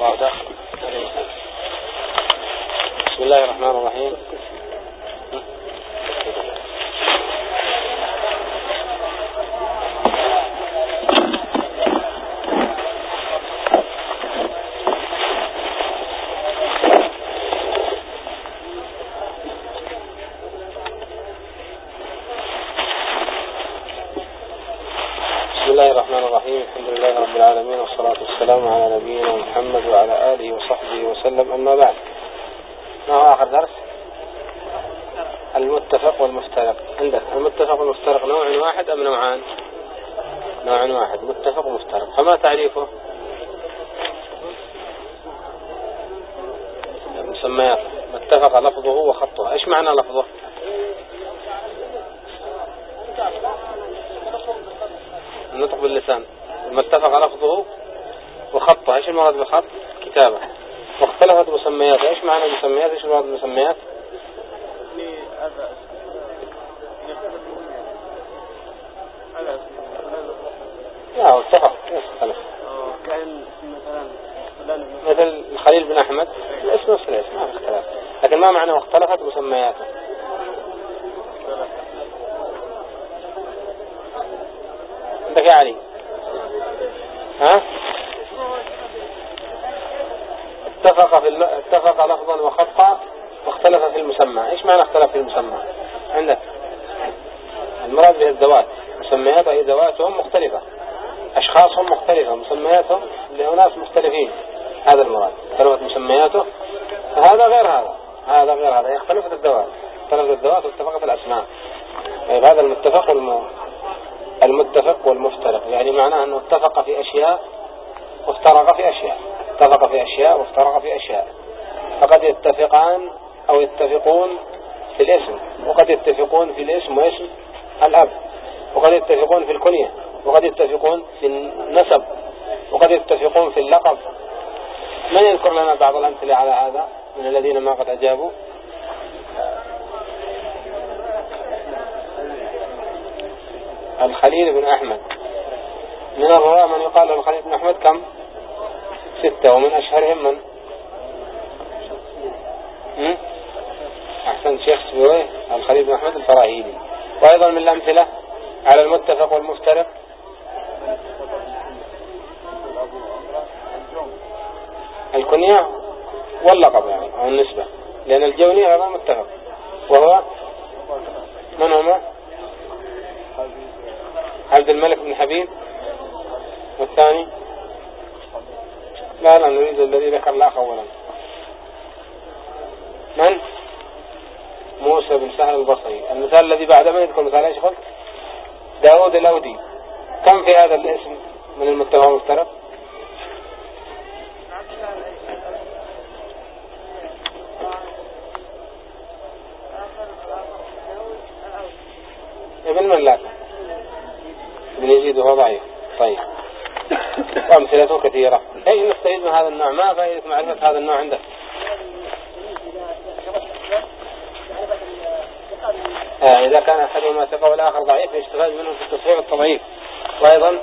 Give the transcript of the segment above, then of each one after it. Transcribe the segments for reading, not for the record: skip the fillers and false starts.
واضح. بسم الله الرحمن الرحيم. بسم الله الرحمن الرحيم. الحمد لله رب العالمين، والصلاة والسلام على نبينا محمد وعلى آله وصحبه وسلم. أما بعد، ما هو آخر درس؟ المتفق والمفترق. عندك المتفق والمفترق نوع واحد أم نوعان؟ نوع واحد، متفق ومفترق. فما تعريفه؟ مسميات. متفق لفظه وخطه. إيش معنى لفظه؟ النطق باللسان. متفق لفظه وخطه. إيش المراد بالخط؟ كتابة. واختلفت مسمياته. إيش معنى مسميات؟ إيش المراد بالمسميات؟ لا، اتفق. يختلف. مثل الخليل بن أحمد، الاسم نفس الاسم، ما في اختلاف. لكن ما معنى واختلفت مسمياته؟ عندك يا علي؟ ها؟ اتفق لفظا وخطا واختلف في المسمى. ايش معنى اختلف في المسمى؟ عندك المراد به الذوات. مسميات أي ذواتهم مختلفة، أشخاصهم مختلفة، مسمياتهم لأناس مختلفين. هذا المراد. اختلفت مسمياته، فهذا غير هذا، هذا غير هذا. اختلفت الذوات، اختلفت الذوات واتفقت الأسماء. طيب، هذا المتفق والمفترق. يعني معناه أنه اتفق في أشياء وافترق في أشياء. اتفق في أشياء وافترق في أشياء. فقد يتفقان أو يتفقون في الاسم، وقد يتفقون في الاسم واسم الأب، وقد يتفقون في الكنية، وقد يتفقون في النسب، وقد يتفقون في اللقب. من يذكر لنا بعض الأمثلة على هذا من الذين ما قد أجابوا؟ الخليل بن أحمد. من الرواة من يقال له الخليل بن أحمد كم؟ 6. ومن أشهرهم من؟ أحسن شيخ سبويه الخليل بن أحمد الفراهيدي. وأيضا من الأمثلة على المتفق والمفترق الكنية واللقب، يعني أو النسبة، لأن الجوني هذا متفق. وهو من هما؟ عبد الملك بن حبيب. والثاني لا نريد الذي ذكر الأخ أولا. من؟ موسى بن سهل البصري. المثال الذي بعد ما يذكر مثال ايش قلت؟ داود الأودي. كم في هذا الاسم من المتفق والمفترق؟ ابن ملاك ابن يزيد وهو ضعيف. طيب، وأمثلته كثيرة. أي نستفيد من هذا النوع؟ ما فائدة معرفة هذا النوع عندك؟ إذا كان أحدهما ثقة والآخر ضعيف يستفاد منه في التصحيح والتضعيف. وأيضا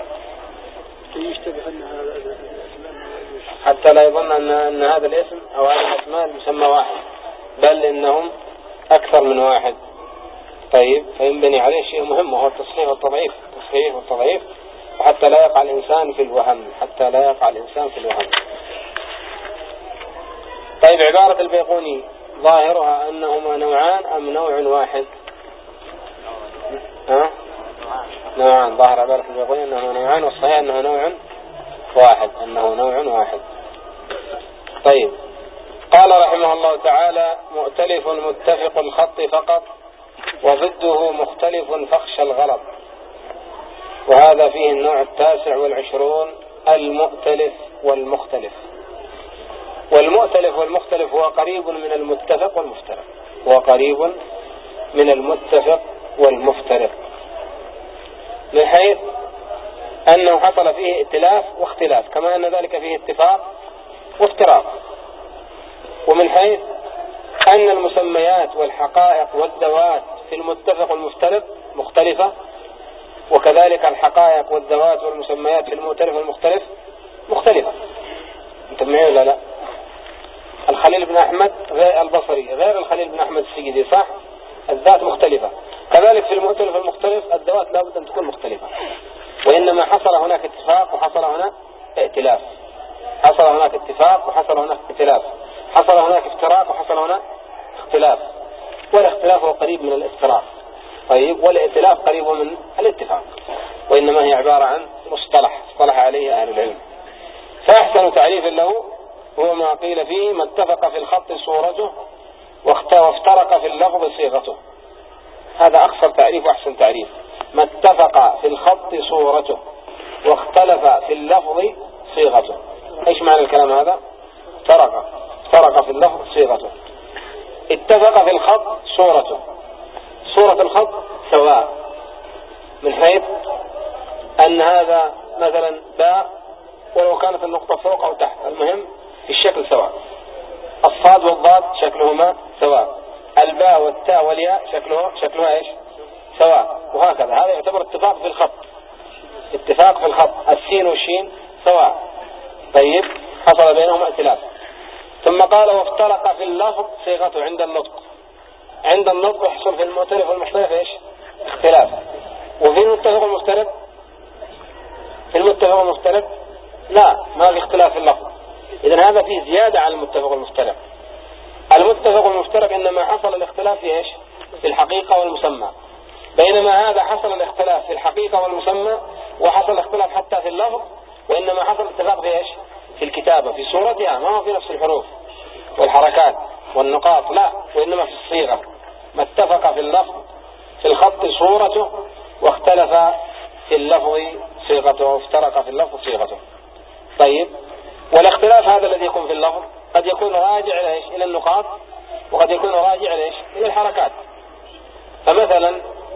حتى لا يظن أن هذا الاسم أو هذا الأسماء مسمى واحد، بل إنهم أكثر من واحد. طيب، فينبني عليه شيء مهم وهو التصحيح والتضعيف. التصحيح والتضعيف، وحتى لا يقع الإنسان في الوهم، حتى لا يقع الإنسان في الوهم. طيب، عبارة البيقوني ظاهرها أنهما نوعان أم نوع واحد؟ نوعان. ظاهر عبارة البيقوني أنهما نوعان، والصحيح أنه نوع واحد، أنه نوع واحد. طيب، قال رحمه الله تعالى: مؤتلف متفق الخط فقط، وضده مختلف فاخشى الغلط. وهذا فيه النوع 29 المؤتلف والمختلف. والمؤتلف والمختلف هو قريب من المتفق والمفترق، هو قريب من المتفق والمفترق، من حيث أنه حصل فيه ائتلاف واختلاف، كما أن ذلك فيه اتفاق وافتراق. ومن حيث أن المسميات والحقائق والذوات في المتفق والمفترق مختلفة، وكذلك الحقائق والذوات والمسميات في المؤتلف والمختلف مختلفة. انت معي ولا لا؟ الخليل بن أحمد غير البصري غير الخليل بن أحمد السجدي، صح؟ الذات مختلفة. كذلك في المؤتلف المختلف الذوات لابد أن تكون مختلفة، وإنما حصل هناك اتفاق وحصل هناك ائتلاف، حصل هناك اتفاق وحصل هناك ائتلاف، حصل هناك افتراق وحصل هناك اختلاف، والاختلاف هو قريب من الافتراق، طيب، والائتلاف قريب من الاتفاق، وإنما هي عبارة عن مصطلح اصطلح عليه أهل العلم. فأحسن تعريف له هو ما قيل فيه: ما اتفق في الخط صورته وافترق في اللفظ صيغته. هذا أقصر تعريف وأحسن تعريف. ما اتفق في الخط صورته واختلف في اللفظ صيغته. ايش معنى الكلام هذا؟ افترق في اللفظ صيغته. اتفق في الخط صورته، صورة الخط سواء من حيث أن هذا مثلا باء ولو كانت النقطة فوق أو تحت، المهم في الشكل سواء. الصاد والضاد شكلهما سواء، الباء والتاء والياء شكلها ايش؟ سواء، وهكذا. هذا يعتبر اتفاق في الخط، اتفاق في الخط. السين والشين سواء، طيب، حصل بينهما ائتلاف. ثم قال: وافترق في اللفظ صيغته. عند النطق يحصل في المؤتلف والمختلف ايش؟ اختلاف. وفي المتفق والمختلف، في المتفق والمختلف لا، ما في اختلاف في اللفظ. إذن هذا فيه زيادة على المتفق والمفترق. المتفق والمفترق إنما حصل الاختلاف في إيش؟ في الحقيقة والمسمى، بينما هذا حصل الاختلاف في الحقيقة والمسمى، وحصل الاختلاف حتى في اللفظ، وإنما حصل اتفاق في إيش؟ في الكتابة، في صورتها، ما هو في نفس الحروف والحركات والنقاط، لا، وإنما في الصيغة. ما اتفق في اللفظ في الخط صورته واختلف في اللفظ صيغته، وافترق في اللفظ صيغته. طيب، والاختلاف هذا الذي يكون في اللفظ قد يكون راجع إلى النقاط، وقد يكون راجع إلى الحركات. فمثلا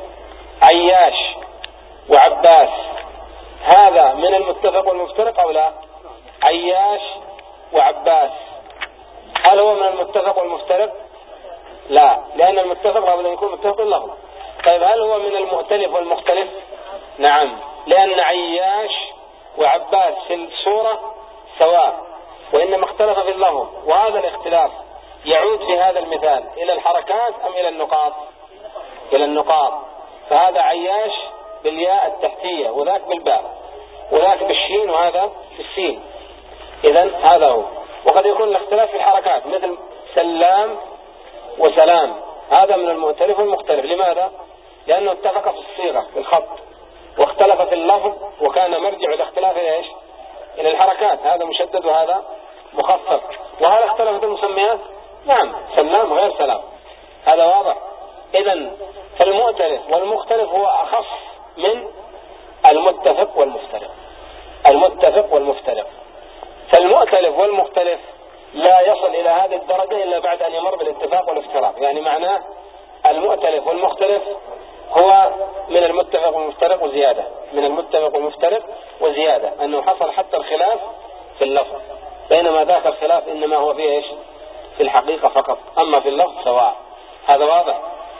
عياش وعباس، هذا من المتفق والمفترق أو لا؟ عياش وعباس، هل هو من المتفق والمفترق؟ لا، لأن المتفق لابد أن يكون متفق اللفظ. طيب، هل هو من المؤتلف والمختلف؟ نعم، لأن عياش وعباس في الصورة سواء، وإنما اختلف في اللفظ، وهذا الاختلاف يعود في هذا المثال إلى الحركات أم إلى النقاط؟ إلى النقاط. فهذا عياش بالياء التحتية، وذاك بالباء، وذاك بالشين، وهذا في السين. إذن هذا هو. وقد يكون الاختلاف في الحركات، مثل سلام وسلام، هذا من المؤتلف والمختلف. لماذا؟ لأنه اتفق في الصيغة في الخط، واختلف في اللفظ، وكان مرجع الاختلاف إلى إيش؟ إلى الحركات، هذا مشدد وهذا مخفف. وهل اختلفت المسميات؟ نعم، سلام غير سلام، هذا واضح. إذن فالمؤتلف والمختلف هو أخص من المتفق والمفترق. المتفق والمفترق، فالمؤتلف والمختلف لا يصل إلى هذه الدرجة إلا بعد أن يمر بالاتفاق والافتراق. يعني معناه المؤتلف والمختلف هو من المتفق والمفترق وزيادة، من المتفق والمفترق وزيادة، أنه حصل حتى الخلاف في اللفظ، بينما ذاك الخلاف إنما هو فيه إيش؟ في الحقيقة فقط، أما في اللفظ سواء. هذا واضح.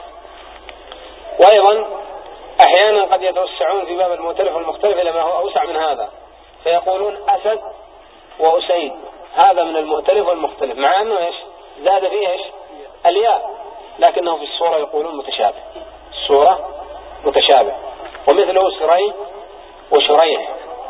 وأيضا أحيانا قد يتوسعون في باب المؤتلف والمختلف إلى ما هو أوسع من هذا، فيقولون أسد وأسيد، هذا من المؤتلف والمختلف، مع أنه إيش؟ زاد فيه إيش؟ الياء، لكنه في الصورة يقولون متشابه، الصورة متشابه. ومثله سري وشريح،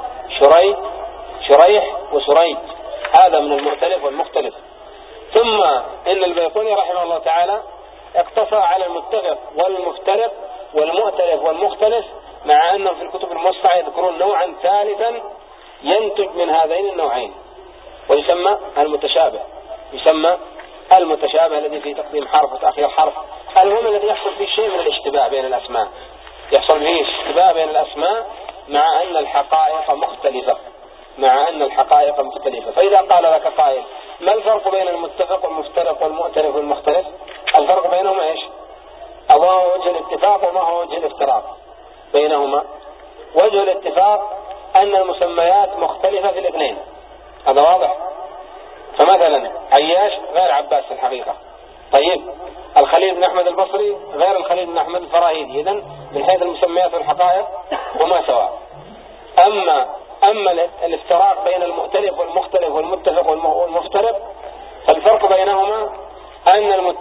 شريح وسريج، هذا من المؤتلف والمختلف. ثم إن البيقوني رحمه الله تعالى اقتصر على المتفق والمفترق والمؤتلف والمختلف، مع أنهم في الكتب الموسعة يذكرون نوعا ثالثا ينتج من هذين النوعين، ويسمى المتشابه. يسمى المتشابه الذي فيه تقديم حرف وتأخير حرف، المهم الذي يحصل فيه شيء من الاشتباه بين الأسماء، يحصل فيه اشتباه بين الأسماء مع أن الحقائق مختلفة، مع أن الحقائق مختلفة. فإذا قال لك قائل: ما الفرق بين المتفق والمفترق والمؤتلف والمختلف؟ الفرق بينهما إيش؟ ما هو وجه الاتفاق وما هو وجه الافتراق بينهما؟ وجه الاتفاق أن المسميات مختلفة في الاثنين، هذا واضح. فمثلا عياش غير عباس في الحقيقة، طيب، الخليل بن أحمد البصري غير الخليل بن أحمد الفراهيدي، إذن من حيث المسميات والحقائق هما سواء. أما الافتراق بين المؤتلف والمختلف والمتفق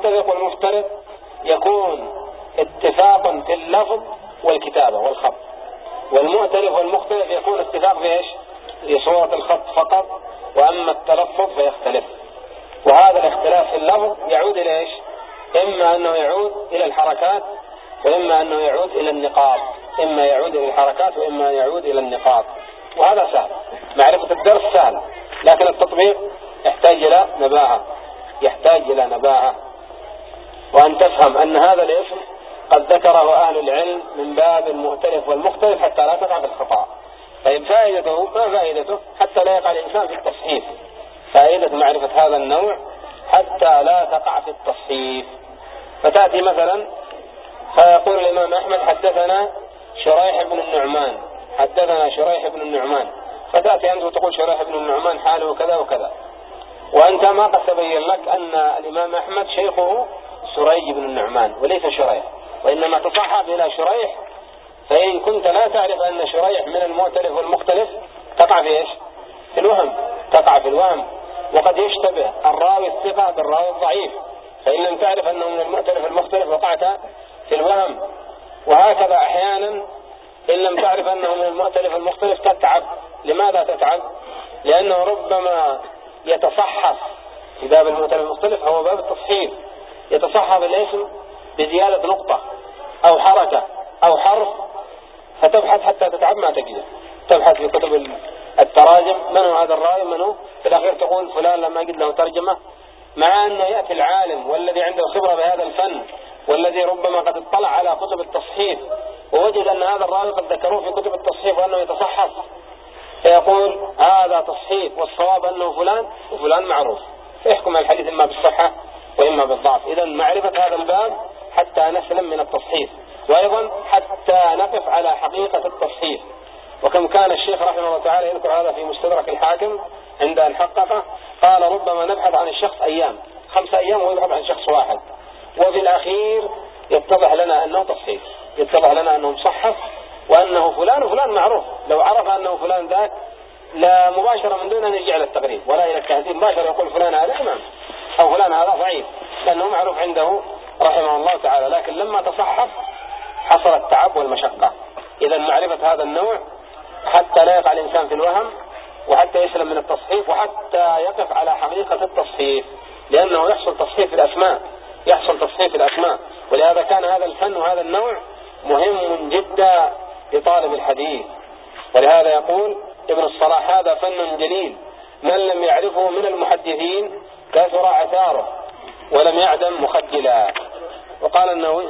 المتفق والمفترق يكون اتفاق في اللفظ والكتابة والخط، والمؤتلف والمختلف يكون اتفاق في ايش؟ في صورة الخط فقط، واما التلفظ فيختلف. وهذا الاختلاف في اللفظ يعود الى ايش؟ اما انه يعود الى الحركات، واما انه يعود الى النقاط، اما يعود الى الحركات واما يعود الى النقاط. وهذا سهل، معرفة الدرس سهل، لكن التطبيق يحتاج الى نباهة، يحتاج الى نباهة، وان تفهم ان هذا الاسم قد ذكره اهل العلم من باب المؤتلف والمختلف حتى لا تقع في الخطأ. طيب فائدته ما فائدته؟ حتى لا يقع الانسان في التصحيف. فائدة معرفة هذا النوع حتى لا تقع في التصحيف. فتأتي مثلا فيقول الإمام أحمد حدثنا شريح بن النعمان، حدثنا شريح بن النعمان، فتأتي أنت وتقول شريح بن النعمان حاله كذا وكذا، وأنت ما قد تبين لك أن الإمام أحمد شيخه سريج بن النعمان وليس شريح، وإنما تصحف إلى شريح. فإن كنت لا تعرف أن شريح من المؤتلف والمختلف تقع في إيش؟ في الوهم، تقع في الوهم. وقد يشتبه الراوي الثقة بالراوي الضعيف، فإن لم تعرف أنه من المؤتلف والمختلف وقعت في الوهم. وهكذا أحيانا إن لم تعرف أنه من المؤتلف والمختلف تتعب. لماذا تتعب؟ لأنه ربما يتصحف في باب المؤتلف والمختلف، هو باب التصحيف، يتصحف الاسم بزيادة نقطة أو حركة أو حرف، فتبحث حتى تتعب ما تجده. تبحث في كتب التراجم من هو هذا الراوي، من هو، في الأخير تقول فلان لما أجد له ترجمة، مع أنه يأتي العالم والذي عنده خبرة بهذا الفن والذي ربما قد اطلع على كتب التصحيف ووجد أن هذا الراوي قد ذكروه في كتب التصحيف وأنه يتصحف، فيقول هذا تصحيف والصواب أنه فلان وفلان معروف، فيحكم الحديث إما بالصحة وإما بالضعف. إذا معرفة هذا الباب حتى نسلم من التصحيف، وأيضا حتى نقف على حقيقة التصحيف. وكم كان الشيخ رحمه الله تعالى يذكر هذا في مستدرك الحاكم عند أن حققه، قال ربما نبحث عن الشخص أيام، 5 أيام ويبحث عن شخص واحد، وفي الأخير يتضح لنا أنه تصحيف، يتضح لنا أنه مصحف وأنه فلان وفلان معروف. لو عرف أنه فلان ذاك لا مباشرة من دون أن يرجع إلى التقريب ولا إلى التهذيب، مباشرة يقول فلان هذا إمام أو فلان هذا ضعيف، لأنه معروف عنده رحمه الله تعالى. لكن لما تصحف حصل التعب والمشقة. إذا معرفة هذا النوع حتى لا يقع الإنسان في الوهم، وحتى يسلم من التصحيف، وحتى يقف على حقيقة التصحيف، لأنه يحصل تصحيف في الأسماء، يحصل تصحيف في الأسماء. ولهذا كان هذا الفن وهذا النوع مهم جدا لطالب الحديث. ولهذا يقول ابن الصلاح هذا فن جليل من لم يعرفه من المحدثين كثر عثاره ولم يعدم مخجلا. وقال النووي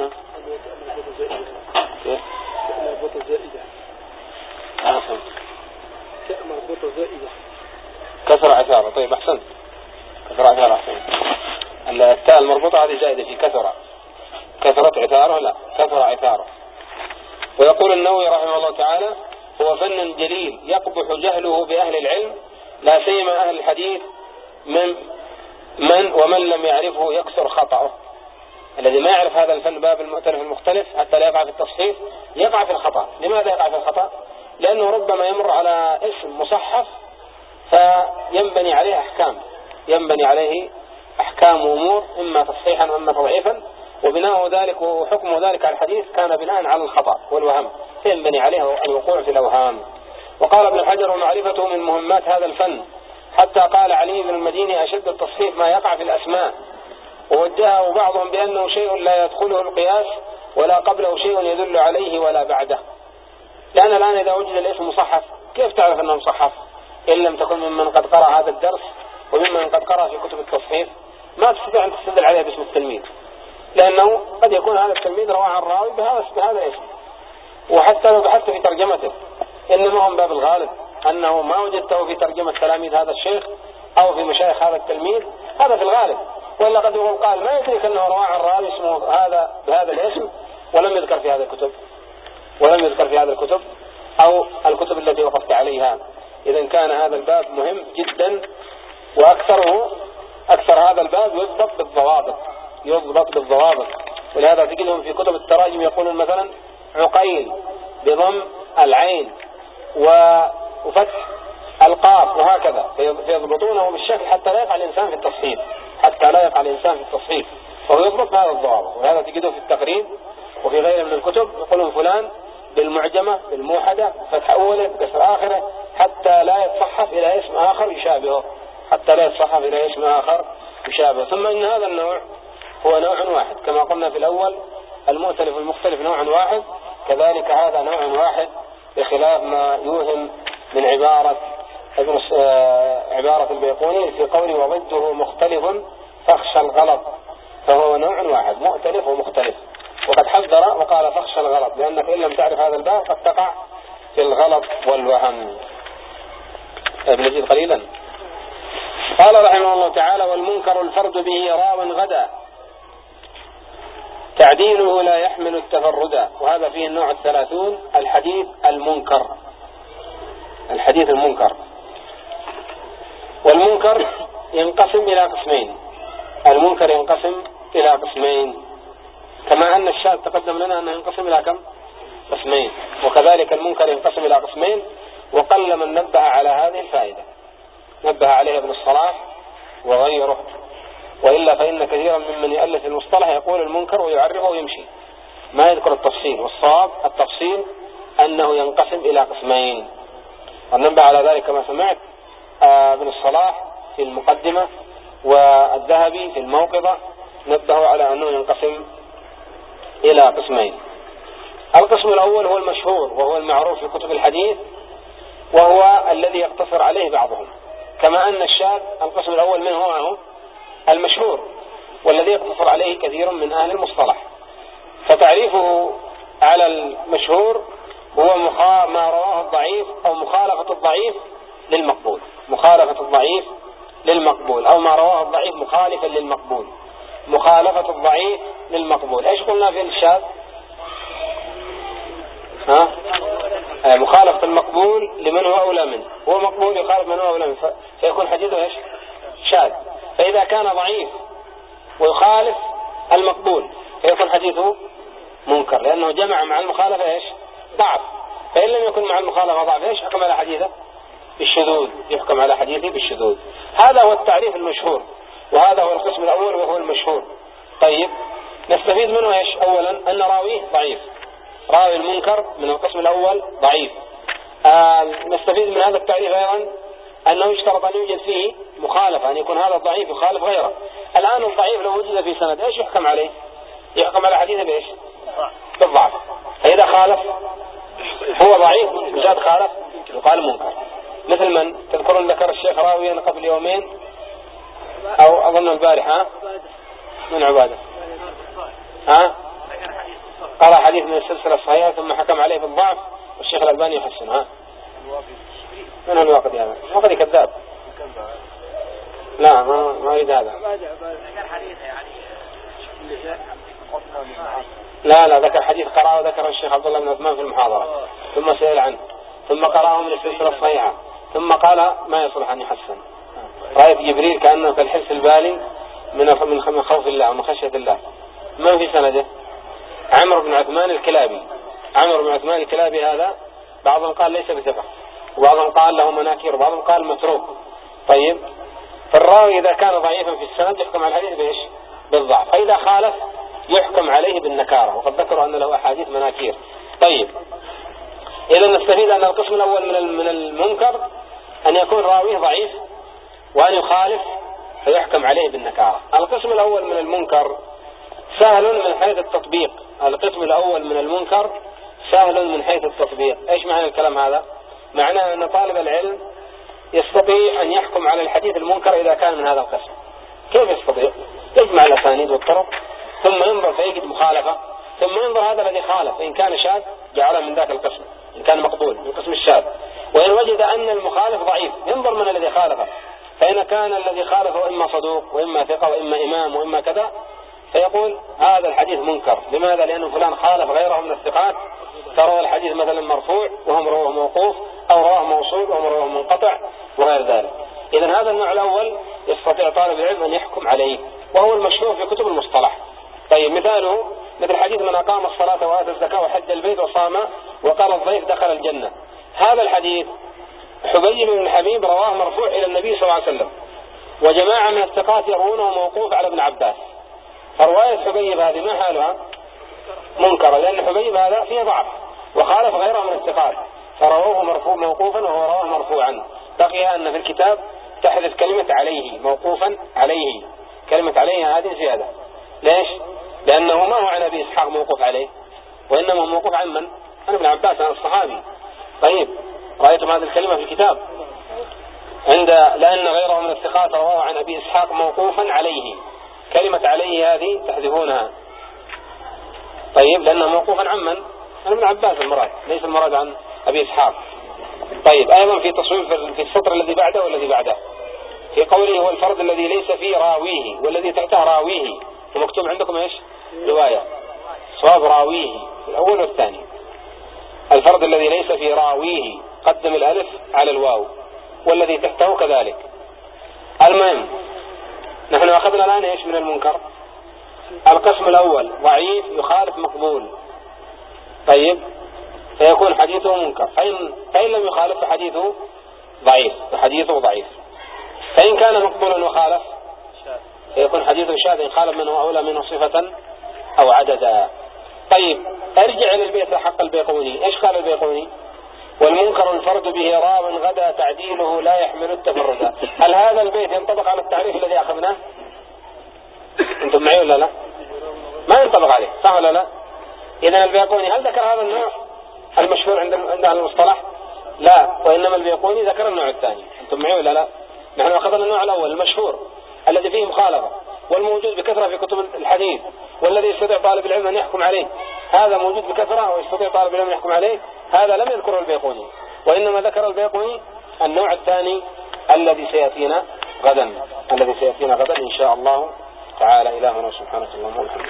مربوطة زائدة كثر عثاره. طيب أحسنت، كثر عثاره أحسنت. التاء المربوطة هذه زائدة في كثرة، كثرت عثاره لا كثر عثاره. ويقول النووي رحمه الله تعالى هو فن جليل يقبح جهله بأهل العلم لا سيما أهل الحديث ومن لم يعرفه يكثر خطأه. الذي ما يعرف هذا الفن باب المؤتلف المختلف حتى لا يقع في التصحيف يقع في الخطأ. لماذا يقع في الخطأ؟ لأنه ربما يمر على اسم مصحف فينبني عليه أحكام، ينبني عليه أحكام وأمور إما تصحيحا وإما تضعيفا، وبناء ذلك وحكم ذلك على الحديث كان بناء على الخطأ والوهم، فينبني عليه الوقوع في الأوهام. وقال ابن حجر ومعرفته من مهمات هذا الفن، حتى قال علي بن المديني أشد التصحيف ما يقع في الأسماء، ووجهه بعضهم بأنه شيء لا يدخله القياس ولا قبله شيء يدل عليه ولا بعده. لأن الآن إذا وجد الاسم مصحف كيف تعرف أنه مصحف إن لم تكن ممن قد قرأ هذا الدرس وممن قد قرأ في كتب التصحيف؟ ما تستطيع أن تستدل عليه باسم التلميذ، لأنه قد يكون هذا التلميذ روى عن راوي بهذا الاسم. وحتى لو بحثت في ترجمته إنما هم باب الغالب أنه ما وجدته في ترجمة تلاميذ هذا الشيخ أو في مشايخ هذا التلميذ، هذا في الغالب. ولا قد يقول قال ما يدرك أنه روى عن راوي اسمه هذا بهذا الاسم ولم يذكر في هذا الكتب، ولم يذكر في هذا الكتب أو الكتب التي وقفت عليها. إذا كان هذا الباب مهم جدا، أكثر هذا الباب يضبط بالضوابط. ولهذا تجدهم في كتب التراجم يقولون مثلا عقيل بضم العين وفتح القاف وهكذا، فيضبطونه بالشكل حتى لا يقع الإنسان في التصحيف، وهو يضبط هذا الضوابط، وهذا تجده في التقريب وفي غيره من الكتب. يقولون فلان بالمعجمة بالموحدة فتح أوله بكسر آخره حتى لا يتصحف إلى اسم آخر يشابهه، حتى لا يتصحف إلى اسم آخر يشابهه. ثم إن هذا النوع هو نوع واحد كما قلنا في الأول، المؤتلف والمختلف نوع واحد، كذلك هذا نوع واحد بخلاف ما يوهم من عبارة البيقوني في قوله وضده مختلف فاخشى الغلط، فهو نوع واحد مؤتلف ومختلف. وقد حذر وقال فاخشى الغلط، لأنك إن لم تعرف هذا الباب قد تقع في الغلط والوهم. نزيد قليلا. قال رحمه الله تعالى والمنكر الفرد به راو غدا تعديله لا يحمل التفردا. وهذا فيه النوع 30 الحديث المنكر. الحديث المنكر والمنكر ينقسم إلى قسمين. المنكر ينقسم إلى قسمين كما أن الشاذ تقدم لنا أنه ينقسم إلى كم؟ قسمين. وكذلك المنكر ينقسم إلى قسمين، وقل من نبه على هذه الفائدة، نبه عليها ابن الصلاح وغيره، وإلا فإن كثيرا ممن يؤلف المصطلح يقول المنكر ويعرفه ويمشي ما يذكر التفصيل. والصواب التفصيل أنه ينقسم إلى قسمين، وننبه على ذلك كما سمعت ابن الصلاح في المقدمة والذهبي في الموقظة نبهوا على أنه ينقسم إلى قسمين. القسم الأول هو المشهور وهو المعروف في كتب الحديث، وهو الذي يقتصر عليه بعضهم، كما أن الشاذ القسم الأول منه هو المشهور والذي يقتصر عليه كثير من أهل المصطلح. فتعريفه على المشهور هو ما رواه الضعيف أو مخالفة الضعيف للمقبول، مخالفة الضعيف للمقبول، أو ما رواه الضعيف مخالفا للمقبول، مخالفة الضعيف للمقبول. ايش قلنا في الشاذ؟ مخالفة المقبول لمن هو أولى منه، هو مقبول يخالف من هو أولى منه فيكون حديثه ايش؟ شاذ. فإذا كان ضعيف ويخالف المقبول فيكون حديثه منكر، لأنه جمع مع المخالفة ايش؟ ضعف. فإن لم يكن مع المخالفة ضعف ايش؟ يحكم على حديثه بالشذوذ، يحكم على حديثه بالشذوذ. هذا هو التعريف المشهور، وهذا هو القسم الأول وهو المشهور. طيب نستفيد منه ايش؟ أولا أن راويه ضعيف، راوي المنكر من القسم الأول ضعيف. نستفيد من هذا التعريف أيضا أنه يشترط أن يوجد فيه مخالفة، أن يكون هذا الضعيف يخالف غيره. الآن الضعيف لو وجد في سند ايش يحكم عليه؟ يحكم على حديثه بايش؟ بالضعف. فإذا خالف هو ضعيف وزاد خالف يقال منكر. مثل من تذكرون ذكر الشيخ راويا قبل يومين أو أظن البارحة من عبادة قرأ حديث من السلسلة الصحيحة ثم حكم عليه بالضعف والشيخ الألباني يحسن. من هو الواقدي هذا؟ الواقدي كذاب. لا ما أريد هذا. لا ذكر حديث قرأه وذكر الشيخ عبد الله بن عثمان في المحاضرة ثم سئل عنه ثم قرأه من السلسلة الصحيحة ثم قال ما يصلح أن يحسن. رأيت جبريل كأنه كالحرس البالي من خوف الله ومن خشية الله. من في سنده؟ عمرو بن عثمان الكلابي. عمرو بن عثمان الكلابي هذا بعضهم قال ليس بثقة، وبعضهم قال له مناكير، وبعضهم قال متروك. طيب فالراوي إذا كان ضعيفا في السند يحكم على الحديث بإيش؟ بالضعف. فإذا خالف يحكم عليه بالنكارة، وقد ذكروا أن له أحاديث مناكير. طيب إذا نستفيد أن القسم الأول من المنكر أن يكون راويه ضعيف وأن يخالف فيحكم عليه بالنكارة. القسم الأول من المنكر سهل من حيث التطبيق. القسم الأول من المنكر سهل من حيث التطبيق. إيش معنى الكلام هذا؟ معناه أن طالب العلم يستطيع أن يحكم على الحديث المنكر إذا كان من هذا القسم. كيف يستطيع؟ يجمع الأسانيد والطرق ثم ينظر فيجد مخالفة، ثم ينظر هذا الذي خالف إن كان شاذ جعله من ذاك القسم، إن كان مقبول من قسم الشاذ. وإن وجد أن المخالف ضعيف ينظر من الذي خالفه، فإن كان الذي خالفه إما صدوق وإما ثقة وإما إمام وإما كذا فيقول هذا الحديث منكر. لماذا؟ لأن فلان خالف غيره من الثقات، فروى الحديث مثلا مرفوع وهم رواه موقوف، أو رواه موصول وهم رواه منقطع وغير ذلك. إذن هذا النوع الأول يستطيع طالب العلم أن يحكم عليه، وهو المشهور في كتب المصطلح. طيب مثاله مثل حديث من أقام الصلاة وآتى الزكاة وحج البيت وصام وقال الضيف دخل الجنة. هذا الحديث حبيب بن الحبيب رواه مرفوع إلى النبي صلى الله عليه وسلم، وجماعة من الثقات يروونه موقوف على ابن عباس. فرواية حبيب هذه ما حالها؟ منكرة، لأن حبيب هذا فيه ضعف وخالف غيره من الثقات، فرواه مرفوع موقوفا وهو رواه مرفوعا. بقي أن في الكتاب تحذف كلمة عليه، موقوفا عليه، كلمة عليه هذه زيادة. ليش؟ لأنه ما هو عن أبي إسحاق موقوف عليه، وإنما موقوف عن من؟ عن ابن عباس، عن الصحابي. طيب رأيتم هذه الكلمة في الكتاب؟ لأن غيره من الثقات رواه عن أبي إسحاق موقوفا عليه، كلمة عليه هذه تحذفونها. طيب لأنه موقوفا عن من؟ عن ابن عباس المراد، ليس المراد عن أبي إسحاق. طيب أيضا في تصويب في السطر الذي بعده والذي بعده، في قوله هو الفرد الذي ليس فيه راويه، والذي تحته راويه، ومكتوب عندكم ايش؟ رواية. صواب راويه في الأول والثاني. الفرد الذي ليس فيه راويه قدم الألف على الواو، والذي تحته كذلك. المهم نحن أخذنا الآن ايش من المنكر؟ القسم الأول ضعيف يخالف مقبول. طيب فيكون حديثه منكر، فإن لم يخالف فحديثه ضعيف، فحديثه ضعيف. فإن كان مقبولا وخالف فيكون حديثه شاذ، إن خالف منه أولى منه صفة أو عددا. طيب ارجع إلى البيت حق البيقوني. إيش قال البيقوني؟ والمنكر الفرد به راو غدا تعديله لا يحمل التفرد. هل هذا البيت ينطبق على التعريف الذي أخذناه؟ أنتم معي ولا لا؟ ما ينطبق عليه، صح ولا لا؟ إذن البيقوني هل ذكر هذا النوع المشهور عند أهل المصطلح؟ لا، وإنما البيقوني ذكر النوع الثاني. أنتم معي ولا لا؟ نحن أخذنا النوع الأول المشهور الذي فيه مخالفة والموجود بكثرة في كتب الحديث، والذي يستطيع طالب العلم أن يحكم عليه، هذا موجود بكثرة ويستطيع طالب العلم أن يحكم عليه، هذا لم يذكره البيقوني، وإنما ذكر البيقوني النوع الثاني الذي سيأتينا غدا، إن شاء الله تعالى. إلهنا سبحانه اللهم وبحمده.